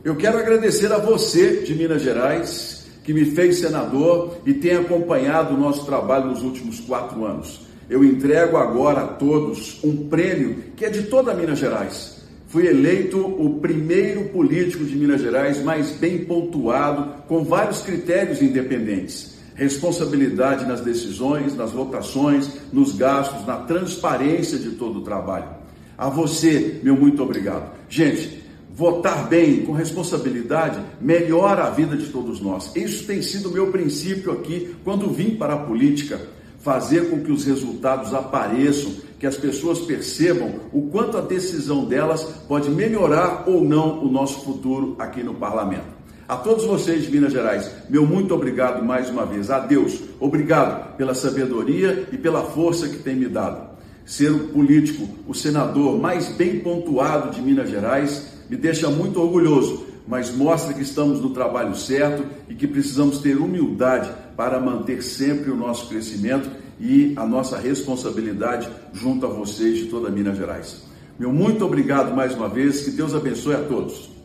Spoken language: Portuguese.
Eu quero agradecer a você de Minas Gerais, que me fez senador e tem acompanhado o nosso trabalho nos últimos 4 anos. Eu entrego agora a todos um prêmio que é de toda Minas Gerais. Fui eleito o primeiro político de Minas Gerais mais bem pontuado, com vários critérios independentes. Responsabilidade nas decisões, nas votações, nos gastos, na transparência de todo o trabalho. A você, meu muito obrigado. Gente, votar bem, com responsabilidade, melhora a vida de todos nós. Isso tem sido o meu princípio aqui, quando vim para a política. Fazer com que os resultados apareçam, que as pessoas percebam o quanto a decisão delas pode melhorar ou não o nosso futuro aqui no parlamento. A todos vocês de Minas Gerais, meu muito obrigado mais uma vez. A Deus, obrigado pela sabedoria e pela força que tem me dado. Ser o político, o senador mais bem pontuado de Minas Gerais, me deixa muito orgulhoso, mas mostra que estamos no trabalho certo e que precisamos ter humildade para manter sempre o nosso crescimento e a nossa responsabilidade junto a vocês de toda Minas Gerais. Meu muito obrigado mais uma vez, que Deus abençoe a todos.